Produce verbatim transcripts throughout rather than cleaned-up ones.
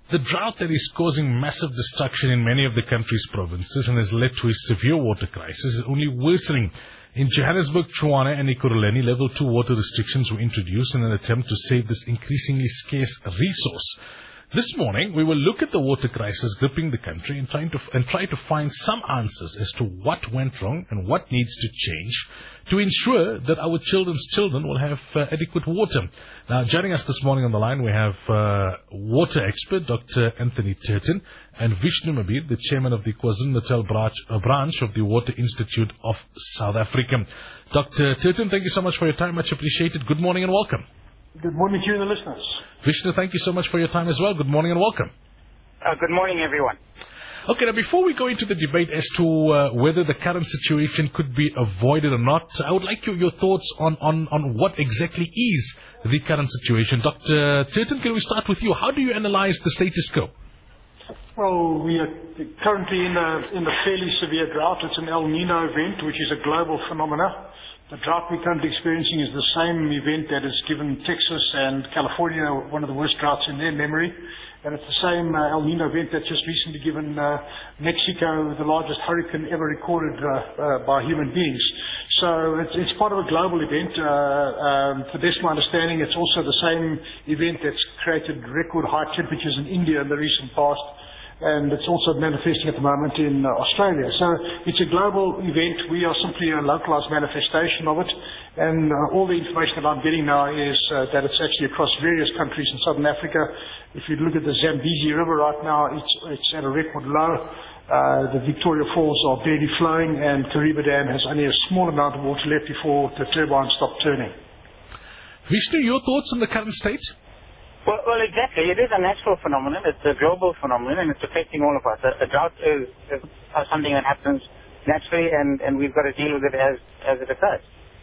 The drought that is causing massive destruction in many of the country's provinces and has led to a severe water crisis is only worsening. In Johannesburg, Tshwane and Ekurhuleni, level two water restrictions were introduced in an attempt to save this increasingly scarce resource. This morning, we will look at the water crisis gripping the country and, trying to, and try to find some answers as to what went wrong and what needs to change to ensure that our children's children will have uh, adequate water. Now, joining us this morning on the line, we have uh, water expert Doctor Anthony Turton and Vishnu Mabir, the chairman of the KwaZulu-Natal branch, uh, branch of the Water Institute of South Africa. Doctor Turton, thank you so much for your time. Much appreciated. Good morning and welcome. Good morning to you and the listeners. Vishnu, thank you so much for your time as well. Good morning and welcome. Uh, good morning, everyone. Okay, now before we go into the debate as to uh, whether the current situation could be avoided or not, I would like your, your thoughts on, on, on what exactly is the current situation. Doctor Turton, can we start with you? How do you analyze the status quo? Well, we are currently in a, in a fairly severe drought. It's an El Nino event, which is a global phenomenon. The drought we're currently experiencing is the same event that has given Texas and California one of the worst droughts in their memory. And it's the same uh, El Nino event that's just recently given uh, Mexico the largest hurricane ever recorded uh, uh, by human beings. So it's, it's part of a global event. Uh, um, to the best of my understanding, it's also the same event that's created record high temperatures in India in the recent past. And it's also manifesting at the moment in uh, Australia. So it's a global event. We are simply a localized manifestation of it. And uh, all the information that I'm getting now is uh, that it's actually across various countries in Southern Africa. If you look at the Zambezi River right now, it's, it's at a record low. Uh, the Victoria Falls are barely flowing, and Kariba Dam has only a small amount of water left before the turbines stop turning. Vishnu, your thoughts on the current state? Well, well, exactly. It is a natural phenomenon. It's a global phenomenon, and it's affecting all of us. A, a drought is, is something that happens naturally, and, and we've got to deal with it as, as it occurs.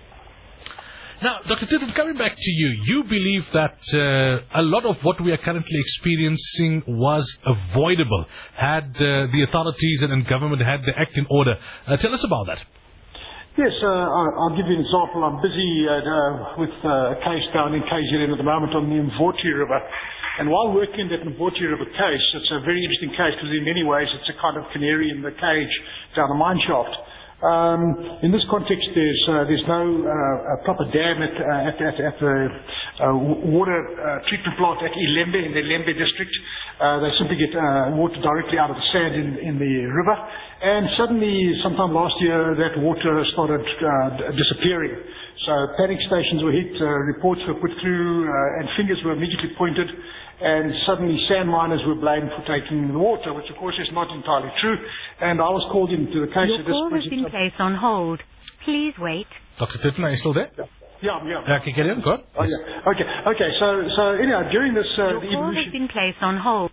Now, Doctor Turton, coming back to you, you believe that uh, a lot of what we are currently experiencing was avoidable had uh, the authorities and, and government had the act in order. Uh, tell us about that. Yes, uh, I'll give you an example. I'm busy uh, uh, with uh, a case down in K Z N at the moment on the Mvoti River. And while working that Mvoti River case, it's a very interesting case because in many ways it's a kind of canary in the cage down a mine shaft. Um, in this context, there's uh, there's no uh, proper dam at uh, at, at, at the uh, water uh, treatment plant at Ilembe in the Ilembe district. Uh, they simply get uh, water directly out of the sand in, in the river. And suddenly, sometime last year, that water started uh, disappearing. So panic stations were hit, uh, reports were put through, uh, and fingers were immediately pointed. And suddenly sand miners were blamed for taking the water, which of course is not entirely true. And I was called into the case. Your call has been placed on hold. Please wait. Doctor Turton, are you still there? Yeah. Yeah, yeah. Yeah, can you get in? Go on. Oh, yeah. Okay, okay. So, so anyhow, during this, uh, Your the call evolution. has been placed on hold.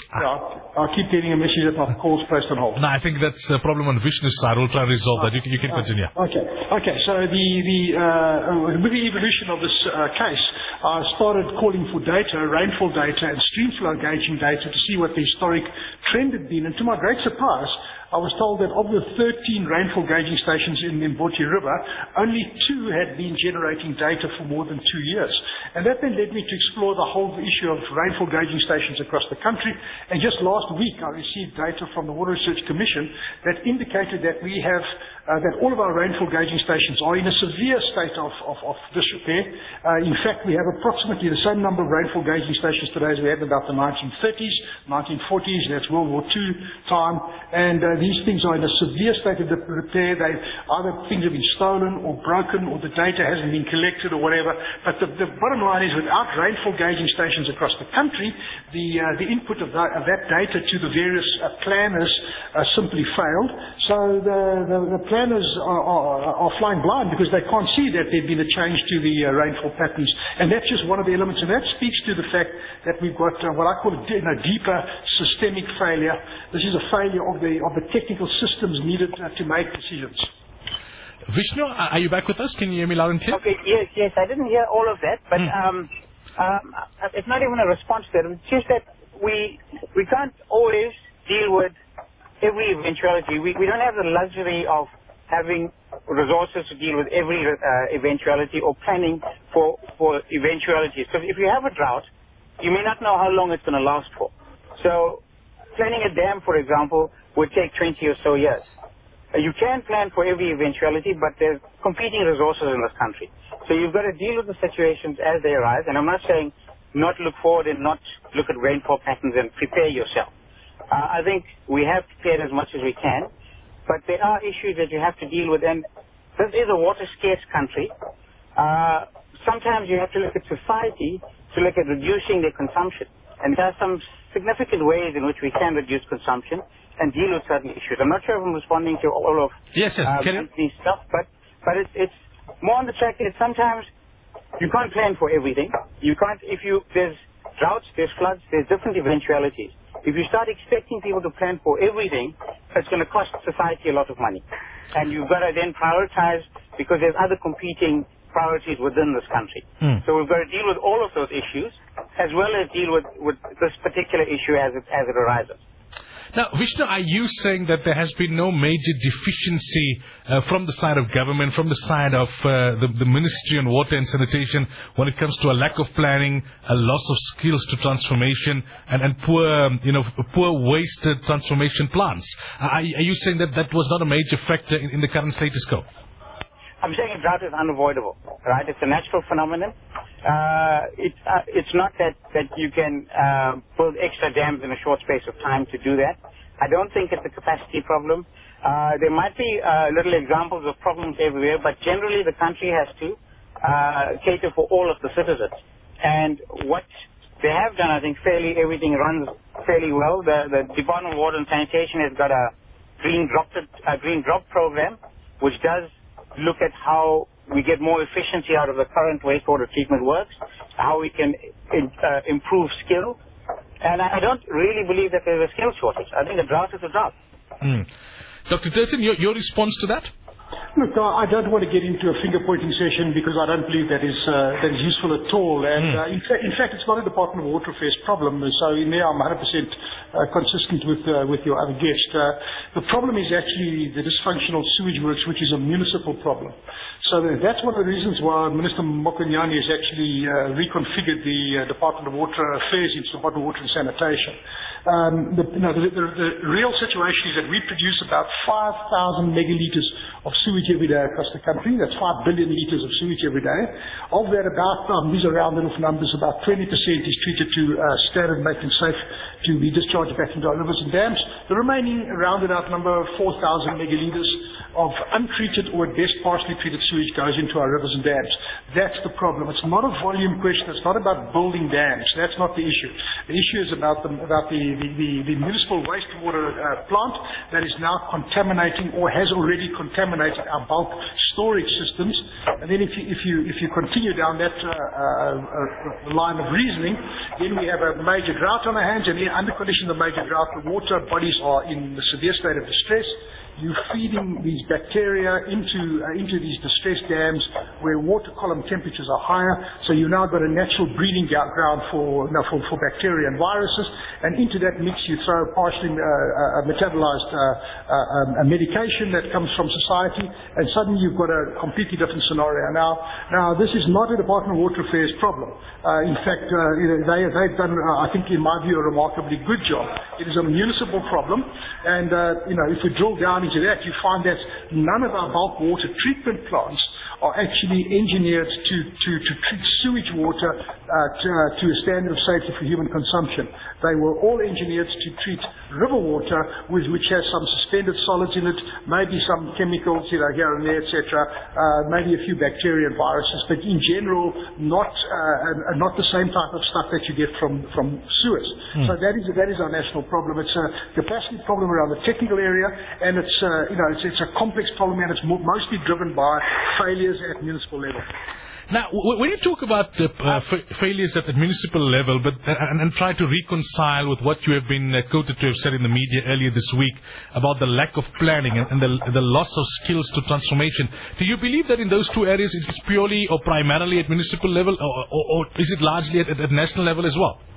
Yeah, I keep getting a message that my call's placed on hold. No, I think that's a problem on Vishnu's side. We'll try and resolve that. You can, you can continue. Okay, okay. So the the uh, with the evolution of this uh, case, I started calling for data, rainfall data, and stream flow gauging data to see what the historic trend had been. And to my great surprise, I was told that of the thirteen rainfall gauging stations in the Mvoti River, only two had been generating data for more than two years. And that then led me to explore the whole issue of rainfall gauging stations across the country. And just last week, I received data from the Water Research Commission that indicated that we have, uh, that all of our rainfall gauging stations are in a severe state of, of, of disrepair. Uh, in fact, we have approximately the same number of rainfall gauging stations today as we had in about the nineteen thirties, nineteen forties, that's World War Two time. And uh, these things are in a severe state of repair. They either things have been stolen or broken, or the data hasn't been collected or whatever. But the, the bottom line is, without rainfall gauging stations across the country, the uh, the input of that, of that data to the various uh, planners uh, simply failed. So the the, the planners are, are, are flying blind because they can't see that there's been a change to the uh, rainfall patterns, and that's just one of the elements. And that speaks to the fact that we've got uh, what I call a, you know, deeper systemic failure. This is a failure of the of the technical systems needed uh, to make decisions. Vishnu, are you back with us? Can you hear me loud and clear? Okay, yes, yes. I didn't hear all of that, but mm. um, um, it's not even a response to that. It's just that we we can't always deal with every eventuality. We we don't have the luxury of having resources to deal with every uh, eventuality or planning for for eventualities. Because if you have a drought, you may not know how long it's going to last for. So So planning a dam, for example, would take twenty or so years. Uh, you can plan for every eventuality, but there's competing resources in this country. So you've got to deal with the situations as they arise. And I'm not saying not look forward and not look at rainfall patterns and prepare yourself. Uh, I think we have prepared as much as we can, but there are issues that you have to deal with. And this is a water-scarce country. Uh, sometimes you have to look at society to look at reducing their consumption. And there are some significant ways in which we can reduce consumption and deal with certain issues. I'm not sure if I'm responding to all of yes, yes. uh, these stuff, but but it's it's more on the track that sometimes you can't plan for everything. You can't if you there's droughts, there's floods, there's different eventualities. If you start expecting people to plan for everything, it's going to cost society a lot of money, and you've got to then prioritize because there's other competing priorities within this country. Mm. So we've got to deal with all of those issues as well as deal with, with this particular issue as it, as it arises. Now, Vishnu, are you saying that there has been no major deficiency uh, from the side of government, from the side of uh, the, the Ministry on Water and Sanitation when it comes to a lack of planning, a loss of skills to transformation, and, and poor, you know, poor wasted transformation plans? Are, are you saying that that was not a major factor in, in the current status quo? I'm saying a drought is unavoidable, right? It's a natural phenomenon. Uh, it's uh, it's not that, that you can uh, build extra dams in a short space of time to do that. I don't think it's a capacity problem. Uh, there might be uh, little examples of problems everywhere, but generally the country has to uh, cater for all of the citizens. And what they have done, I think, fairly everything runs fairly well. The, the Department of Water and Sanitation has got a green drop, a green drop program, which does look at how we get more efficiency out of the current wastewater treatment works, how we can in, uh, improve skill. And I don't really believe that there's a skill shortage. I think a drought is a drought. Mm. Doctor Thurston, your, your response to that? Look, I don't want to get into a finger-pointing session because I don't believe that is uh, that is useful at all. And mm. uh, in, fa- in fact, it's not a Department of Water Affairs problem. So in there, I'm one hundred percent uh, consistent with uh, with your other guest. Uh, the problem is actually the dysfunctional sewage works, which is a municipal problem. So that's one of the reasons why Minister Mokonyane has actually uh, reconfigured the uh, Department of Water Affairs into Department of Water and Sanitation. Um, the, you know, the, the, the real situation is that we produce about five thousand megalitres of sewage every day across the country. That's five billion litres of sewage every day. Of that, about, um, these are round enough numbers, about twenty percent is treated to uh, standard, making safe to be discharged back into our rivers and dams. The remaining rounded out number of four thousand megalitres of untreated or at best partially treated sewage goes into our rivers and dams. That's the problem. It's not a volume question. It's not about building dams. That's not the issue. The issue is about the, about the, the, the, the municipal wastewater uh, plant that is now contaminating or has already contaminated our bulk storage systems. And then if you, if you, if you continue down that uh, uh, line of reasoning, then we have a major drought on our hands, and under conditions of major drought, the water bodies are in a severe state of distress. You're feeding these bacteria into uh, into these distressed dams where water column temperatures are higher, so you've now got a natural breeding ground for, you know, for, for bacteria and viruses, and into that mix you throw partially uh, uh, metabolized uh, uh, um, a medication that comes from society, and suddenly you've got a completely different scenario. Now, now this is not a Department of Water Affairs problem. Uh, in fact, uh, you know, they, they've done, uh, I think in my view, a remarkably good job. It is a municipal problem, and uh, you know, if we drill down into that, you find that none of our bulk water treatment plants are actually engineered to, to, to treat sewage water uh, to, uh, to a standard of safety for human consumption. They were all engineered to treat river water, with, which has some suspended solids in it, maybe some chemicals, you know, here and there, et cetera, uh, maybe a few bacteria and viruses, but in general, not uh, not the same type of stuff that you get from, from sewers. Mm. So that is that is our national problem. It's a capacity problem around the technical area, and it's uh, you know it's, it's a complex problem, and it's mo- mostly driven by failure at municipal level. Now, w- when you talk about uh, uh, fa- failures at the municipal level, but uh, and, and try to reconcile with what you have been uh, quoted to have said in the media earlier this week about the lack of planning and, and the, the loss of skills to transformation, do you believe that in those two areas it's purely or primarily at municipal level, or, or, or is it largely at, at, at national level as well?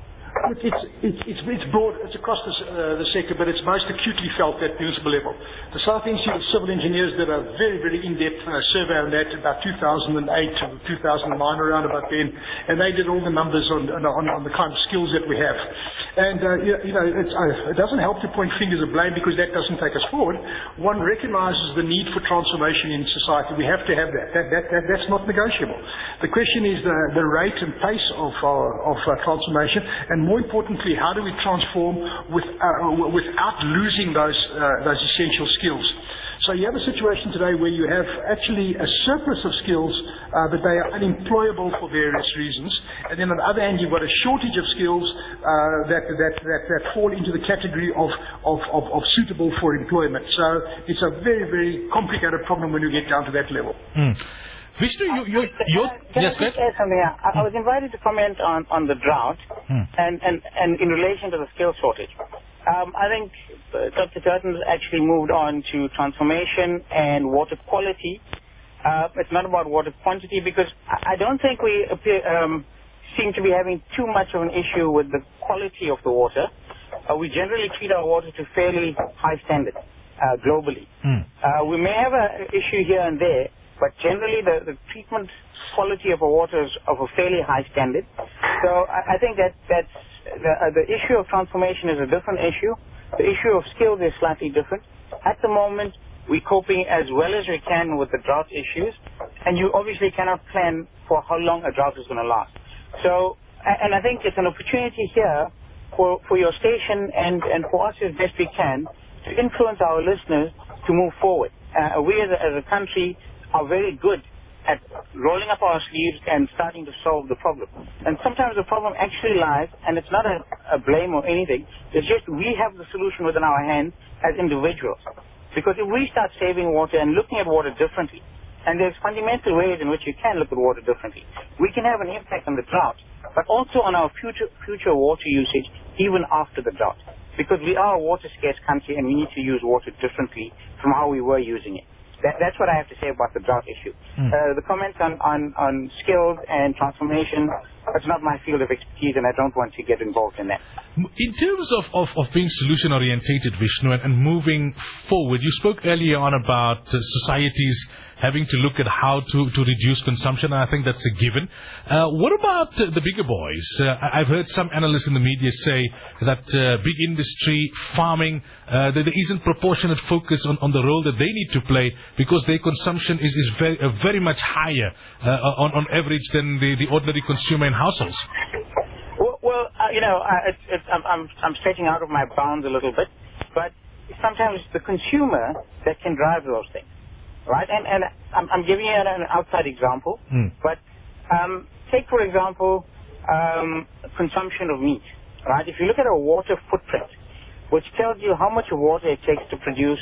It's, it's, it's, it's broad, it's across the, uh, the sector, but it's most acutely felt at municipal level. The South Institute of Civil Engineers did a very, very in-depth uh, survey on that about two thousand eight to two thousand nine, around about then, and they did all the numbers on, on, on the kind of skills that we have. And, uh, you know, it's, uh, it doesn't help to point fingers of blame because that doesn't take us forward. One recognizes the need for transformation in society. We have to have that. That, that, that that's not negotiable. The question is the, the rate and pace of, uh, of uh, transformation, and more importantly, how do we transform with, uh, without losing those, uh, those essential skills? So you have a situation today where you have actually a surplus of skills, uh, but they are unemployable for various reasons. And then on the other hand, you've got a shortage of skills uh, that, that, that, that fall into the category of, of, of, of suitable for employment. So it's a very, very complicated problem when you get down to that level. Mm. Vishnu, you, you, you, Can yes, I just add something? I, I was invited to comment on, on the drought Hmm. and, and, and in relation to the skill shortage. Um, I think uh, Doctor Turton actually moved on to transformation and water quality. Uh, it's not about water quantity because I, I don't think we appear, um, seem to be having too much of an issue with the quality of the water. Uh, we generally treat our water to fairly high standards uh, globally. Hmm. Uh, we may have an issue here and there, but generally the, the treatment quality of our water is of a fairly high standard. So I, I think that that's the, uh, the issue of transformation is a different issue. The issue of skills is slightly different. At the moment, we're coping as well as we can with the drought issues, and you obviously cannot plan for how long a drought is going to last. So, and I think it's an opportunity here for, for your station and, and for us as best we can to influence our listeners to move forward. Uh, we as a, as a country are very good at rolling up our sleeves and starting to solve the problem. And sometimes the problem actually lies, and it's not a, a blame or anything, it's just we have the solution within our hands as individuals. Because if we start saving water and looking at water differently, and there's fundamental ways in which you can look at water differently, we can have an impact on the drought, but also on our future, future water usage even after the drought. Because we are a water-scarce country and we need to use water differently from how we were using it. That, that's what I have to say about the drought issue. Mm. Uh, the comments on, on, on skills and transformation, that's not my field of expertise, and I don't want to get involved in that. In terms of, of, of being solution-orientated, Vishnu, and, and moving forward, you spoke earlier on about uh, societies having to look at how to, to reduce consumption, and I think that's a given. Uh, what about uh, the bigger boys? Uh, I've heard some analysts in the media say that uh, big industry, farming, uh, that there isn't proportionate focus on, on the role that they need to play because their consumption is, is very, uh, very much higher uh, on, on average than the, the ordinary consumer in households. Well, well uh, you know, uh, it's, it's, I'm, I'm, I'm stretching out of my bounds a little bit, but sometimes it's the consumer that can drive those things. Right, and, and I'm, I'm giving you an outside example, mm. but um, take, for example, um, consumption of meat. Right, if you look at a water footprint, which tells you how much water it takes to produce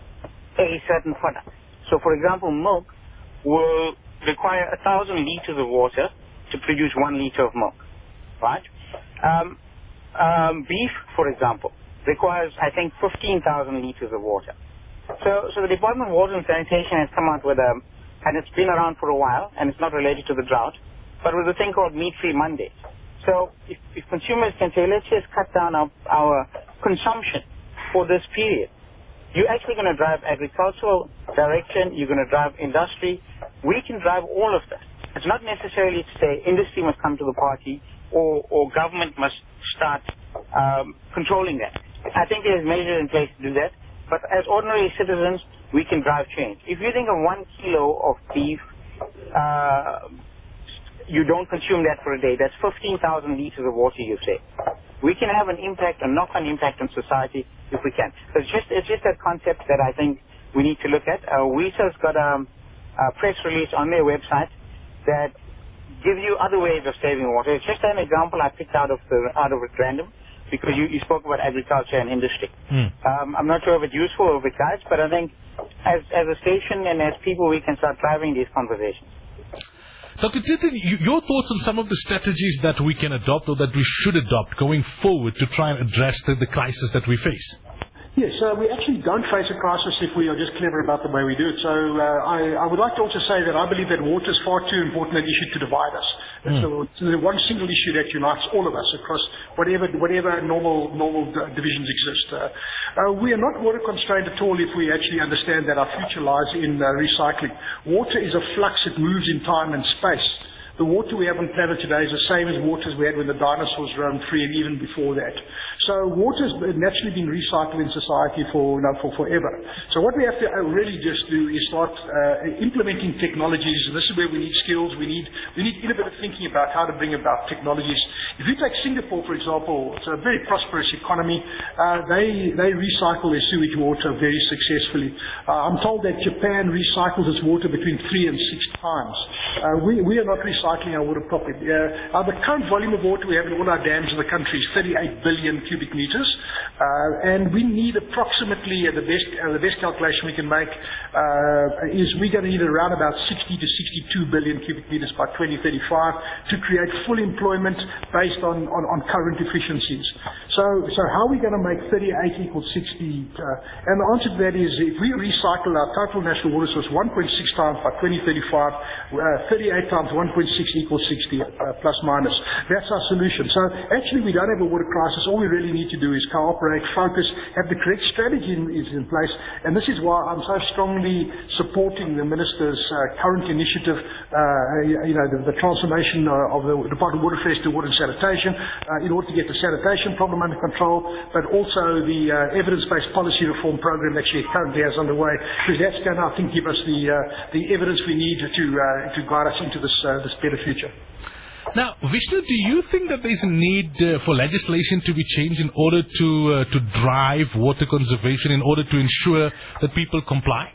a certain product. So, for example, milk will require a thousand liters of water to produce one liter of milk. Right, um, um, beef, for example, requires, I think, fifteen thousand liters of water. So, so the Department of Water and Sanitation has come out with a, and it's been around for a while, and it's not related to the drought, but with a thing called Meat-Free Mondays. So, if, if consumers can say, let's just cut down our, our consumption for this period, you're actually going to drive agricultural direction, you're going to drive industry. We can drive all of this. It's not necessarily to say industry must come to the party or, or government must start um, controlling that. I think there's measures in place to do that. But as ordinary citizens, we can drive change. If you think of one kilo of beef, uh, you don't consume that for a day. That's fifteen thousand liters of water you save. We can have an impact, a knock-on impact on society if we can. So it's just, it's just that concept that I think we need to look at. Uh, W I S A's got a, a press release on their website that gives you other ways of saving water. It's just an example I picked out of the out of it random. Because you, you spoke about agriculture and industry. Mm. Um, I'm not sure if it's useful or if it guides, but I think as, as a station and as people, we can start driving these conversations. Doctor Turton, your thoughts on some of the strategies that we can adopt or that we should adopt going forward to try and address the, the crisis that we face? Yes, uh, we actually don't face a crisis if we are just clever about the way we do it. So uh, I, I would like to also say that I believe that water is far too important an issue to divide us. Mm. So it's the one single issue that unites all of us across whatever whatever normal normal d- divisions exist. Uh, uh, we are not water constrained at all if we actually understand that our future lies in uh, recycling. Water is a flux; it moves in time and space. The water we have on planet today is the same as waters we had when the dinosaurs roamed free and even before that. So water has naturally been recycled in society for, you know, for forever. So what we have to really just do is start uh, implementing technologies. And this is where we need skills. We need we need innovative thinking about how to bring about technologies. If you take Singapore, for example, it's a very prosperous economy. Uh, they they recycle their sewage water very successfully. Uh, I'm told that Japan recycles its water between three and six times. Uh, we we are not recycling our water properly. Uh, uh, the current volume of water we have in all our dams in the country is thirty-eight billion cubic meters, uh, and we need approximately, uh, the best uh, the best calculation we can make uh, is we're going to need around about sixty to sixty-two billion cubic meters by twenty thirty-five to create full employment based on, on, on current efficiencies. So so how are we going to make thirty-eight equal sixty? Uh, and the answer to that is if we recycle our total national water source one point six times by twenty thirty-five, uh, thirty-eight times one point six equals sixty, uh, plus minus. That's our solution. So actually we don't have a water crisis. All we really need to do is cooperate, focus, have the correct strategy in, is in place. And this is why I'm so strongly supporting the Minister's uh, current initiative, uh, you know, the, the transformation uh, of the Department of Water Affairs to water and sanitation uh, in order to get the sanitation problem under control, but also the uh, evidence-based policy reform program that she currently has underway, because that's going to, I think, give us the uh, the evidence we need to uh, to guide us into this uh, this better future. Now, Vishnu, do you think that there's a need uh, for legislation to be changed in order to uh, to drive water conservation, in order to ensure that people comply?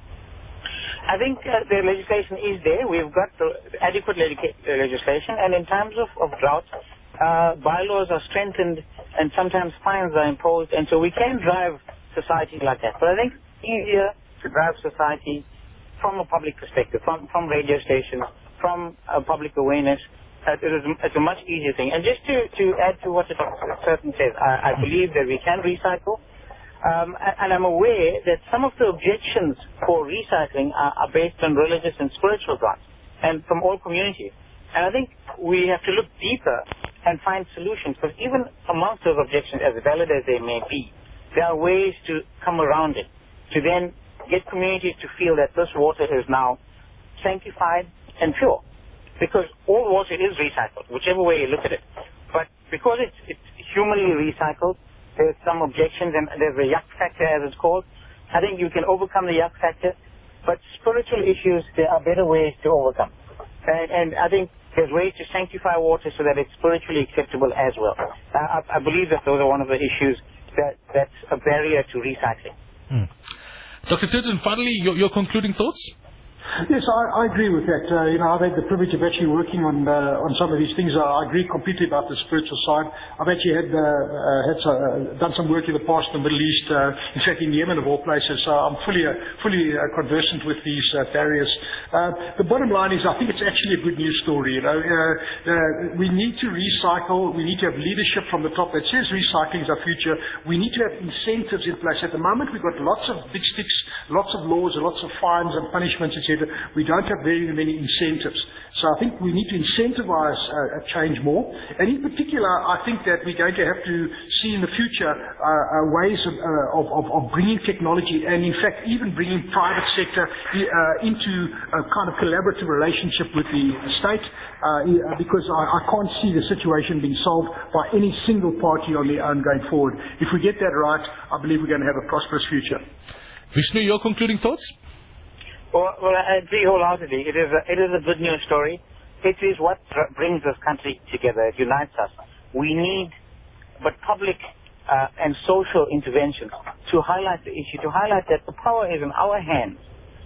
I think uh, the legislation is there. We've got the adequate leg- legislation, and in times of, of drought, uh, bylaws are strengthened and sometimes fines are imposed, and so we can drive society like that. But I think it's easier to drive society from a public perspective, from, from radio stations, from uh, public awareness. Uh, it is, it's a much easier thing. And just to, to add to what the certain says, I, I believe that we can recycle. Um, and I'm aware that some of the objections for recycling are, are based on religious and spiritual grounds, and from all communities. And I think we have to look deeper and find solutions, because even amongst those objections, as valid as they may be, there are ways to come around it, to then get communities to feel that this water is now sanctified and pure. Because all water is recycled, whichever way you look at it. But because it's, it's humanly recycled, there's some objections, and there's a yuck factor, as it's called. I think you can overcome the yuck factor, but spiritual issues, there are better ways to overcome. And, and I think there's ways to sanctify water so that it's spiritually acceptable as well. I, I believe that those are one of the issues that, that's a barrier to recycling. Hmm. Doctor Turton, finally, your, your concluding thoughts? Yes, I, I agree with that. Uh, you know, I've had the privilege of actually working on uh, on some of these things. Uh, I agree completely about the spiritual side. I've actually had uh, uh, had uh, done some work in the past in the Middle East, uh, in fact in Yemen of all places. So I'm fully uh, fully uh, conversant with these uh, barriers. Uh, the bottom line is, I think it's actually a good news story. You know, uh, uh, we need to recycle. We need to have leadership from the top that says recycling is our future. We need to have incentives in place. At the moment, we've got lots of big sticks, lots of laws, lots of fines and punishments, et cetera. We don't have very many incentives. So I think we need to incentivize uh, change more. And in particular, I think that we're going to have to see in the future uh, uh, ways of, uh, of, of, of bringing technology and, in fact, even bringing private sector uh, into a kind of collaborative relationship with the state, uh, because I, I can't see the situation being solved by any single party on their own going forward. If we get that right, I believe we're going to have a prosperous future. Vishnu, your concluding thoughts? Well, well, I agree wholeheartedly. It is a, it is a good news story. It is what brings this country together. It unites us. We need, but public uh, and social intervention to highlight the issue, to highlight that the power is in our hands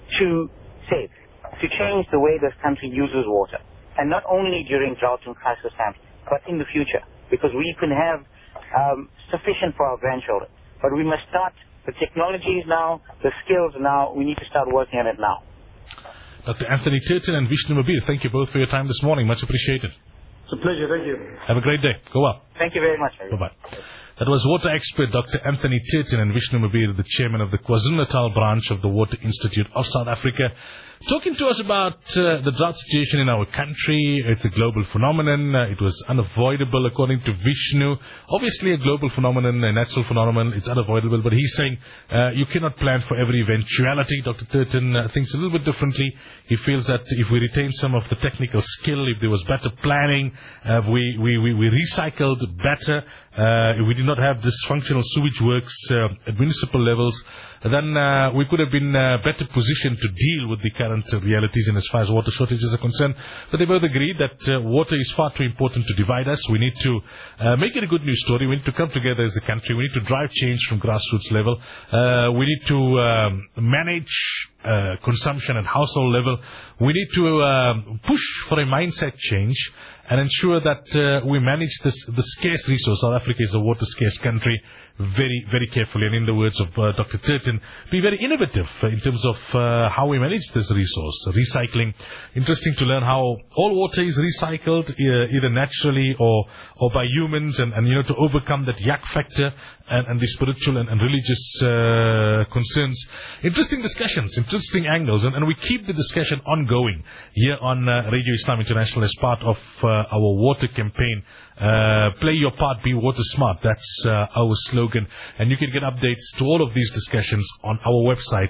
to save, to change the way this country uses water. And not only during drought and crisis times, but in the future. Because we can have um, sufficient for our grandchildren. But we must start. The technology is now, the skills now, we need to start working on it now. Doctor Anthony Turton and Vishnu Mabir, thank you both for your time this morning. Much appreciated. It's a pleasure. Thank you. Have a great day. Go well. Thank you very much. Bye-bye. That was water expert Doctor Anthony Turton and Vishnu Mabir, the chairman of the KwaZulu-Natal branch of the Water Institute of South Africa, talking to us about uh, the drought situation in our country. It's a global phenomenon. Uh, it was unavoidable, according to Vishnu. Obviously, a global phenomenon, a natural phenomenon. It's unavoidable, but he's saying uh, you cannot plan for every eventuality. Doctor Turton uh, thinks a little bit differently. He feels that if we retain some of the technical skill, if there was better planning, uh, we, we, we, we recycled better, uh, if we did not have dysfunctional sewage works uh, at municipal levels, then uh, we could have been uh, better positioned to deal with the current uh, realities in as far as water shortages are concerned. But they both agree that uh, water is far too important to divide us. We need to uh, make it a good news story. We need to come together as a country. We need to drive change from grassroots level. Uh, we need to um, manage uh, consumption at household level. We need to uh, push for a mindset change and ensure that uh, we manage this the scarce resource. South Africa is a water scarce country very, very carefully. And in the words of uh, Doctor Turton, be very innovative uh, in terms of uh, how we manage this resource. Recycling. Interesting to learn how all water is recycled, uh, either naturally or or by humans, and, and you know, to overcome that yak factor and, and the spiritual and, and religious uh, concerns. Interesting discussions, interesting angles, and, and we keep the discussion ongoing here on uh, Radio Islam International as part of uh, our water campaign. Uh, play your part, be water smart. That's uh, our slogan. And you can get updates to all of these discussions on our website,